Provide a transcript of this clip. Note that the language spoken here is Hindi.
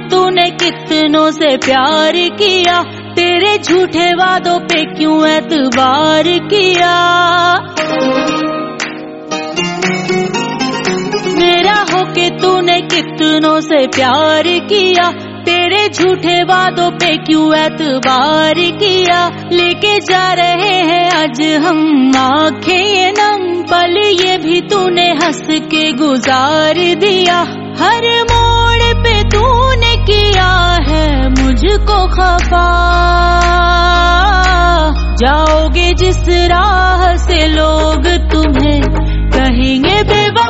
तूने कितनों से प्यार किया, तेरे झूठे वादों पे क्यों एतबार किया। मेरा होके तूने कितनों से प्यार किया, तेरे झूठे वादों पे क्यों एतबार किया। लेके जा रहे हैं आज हम आंखें ये नम, पल ये भी तूने हंस के गुजार दिया। हर मोड़ पे तूने किया है मुझको खफा, जाओगे जिस राह से लोग तुम्हें कहेंगे बेवफा।